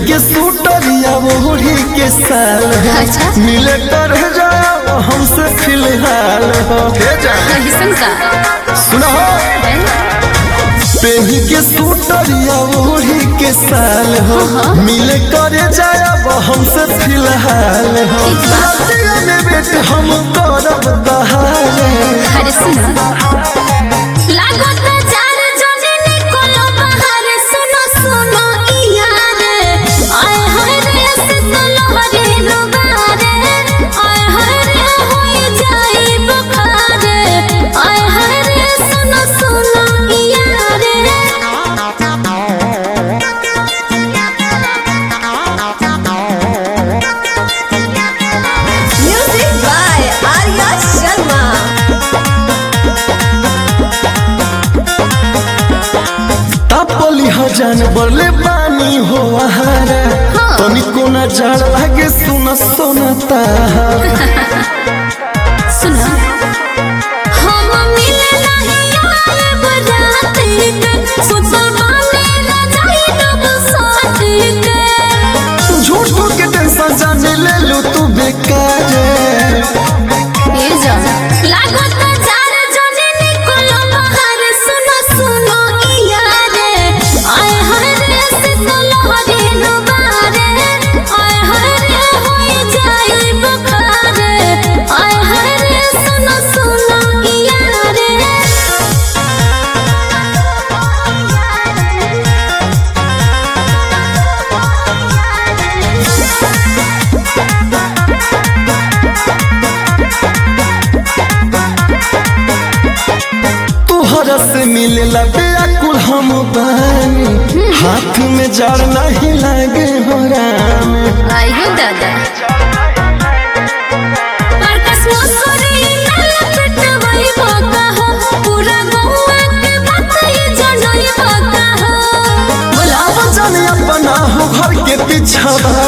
के सूटरिया ओढ़ी के साल अच्छा? मिले कर जाओ हमसे फिलहाल सुनो पेही के सूटरिया ओढ़ी के साल हो मिले कर जाओ हमसे फिलहाल हो में बेटे हम करब दहाड़े अरे सुनो लागत चार जने निकलो बाहर सुनो सुनो यार आए हाय रे से लहरे रोबारे आए हाय रे होई जाई बुखार आए हाय रे सुनो सुनो यार Music by Arya Sharma. तापली हजान बरले पानी हो आहारा तनी कोना जाड़ लागे सुना सोना ताहार सुनो हम मिले नहीं आए बराती के सुतवा मेरा जाई डब साथी के झूठ के टेंशन जाने ले लू तू बेकार ये जा लागत चार जने निकलो बाहर सुनो सुनो यार आए हाय रे से लहरे रोबारे आए हाय रे होई जाई बुखार आए हाय रे सुनो सुनो यार तुहरा से मिलेला बेअकुल हम बानी हाथ में जाड़ नहीं लागे हो राम आइयो दादा परकस मोसरी नाला पेटवाई भोगा हो पूरा गौवा के बात ये जनई भोगा हो अब जाने अपना हो घर के पीछा